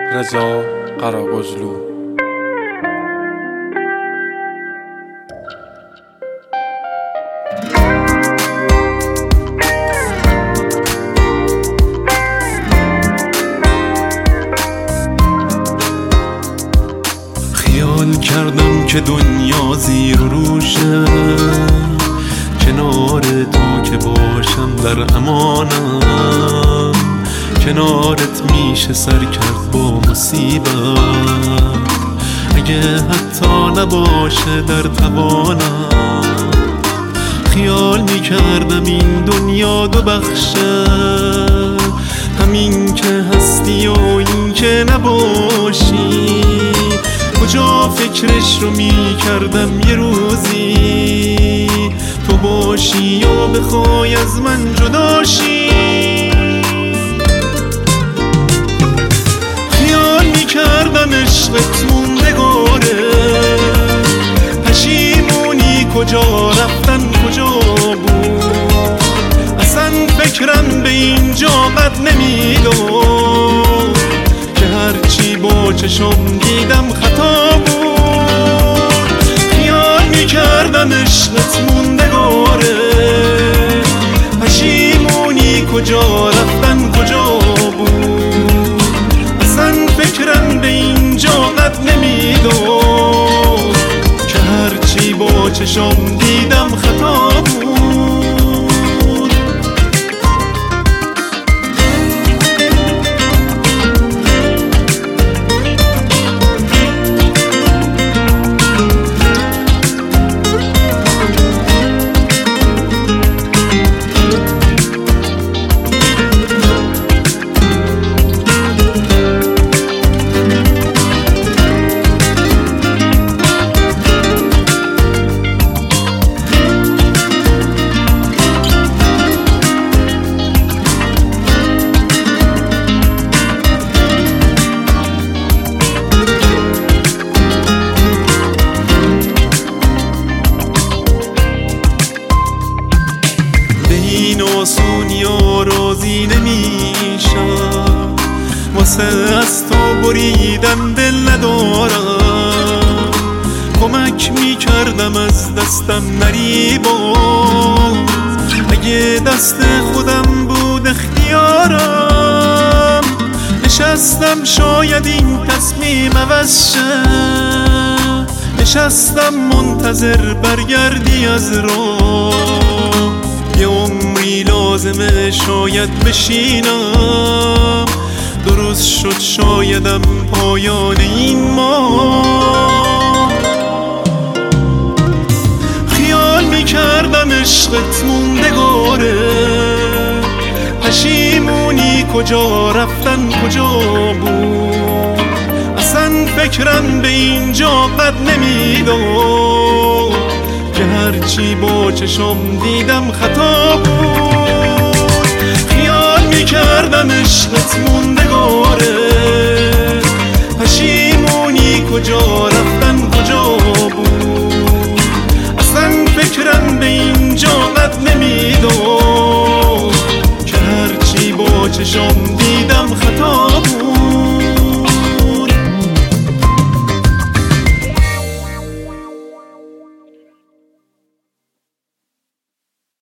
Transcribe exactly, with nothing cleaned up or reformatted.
رضا قراقزلو. خیال کردم که دنیا زیر و روشه، کنار تو که باشم در امانم، کنارت میشه سر کرد با مصیبت، اگه حتی نباشه در توانم. خیال میکردم این دنیا دو بخشه، همین که هستی و این که نباشی. کجا فکرش رو میکردم یه روزی تو باشی یا بخوای از من جداشی. خیال میکردم عشقت موندگاره، پشیمونی کجا رفتن کجا بود. اصلا فکرم به اینجا قد نمیداد که هرچی با چشم دیدم خطا بود. خیال میکردم عشقت موندگاره، پشیمونی کجا رفتن کجا بود. اصلا فکرم به اینجا قد نمیداد که هرچی با چشم دیدم خطا بود. این آسونی ها راضی نمیشم، واسه از تو بریدن دل ندارم. کمک میکردم از دستم نری باز، اگه دست خودم بود اختیارم. نشستم شاید این تصمیم عوض شه، نشستم منتظر برگردی از راه. یه عمری لازمه شاید بشینم، درست شد شایدم پایان این ماه. خیال میکردم عشقت موندگاره، پشیمونی کجا رفتن کجا بود. اصلا فکرم به اینجا قد نمیداد که هرچی با چشم دیدم خطا بود. خیال میکردم عشقت موندگاره، پشیمونی کجا رفت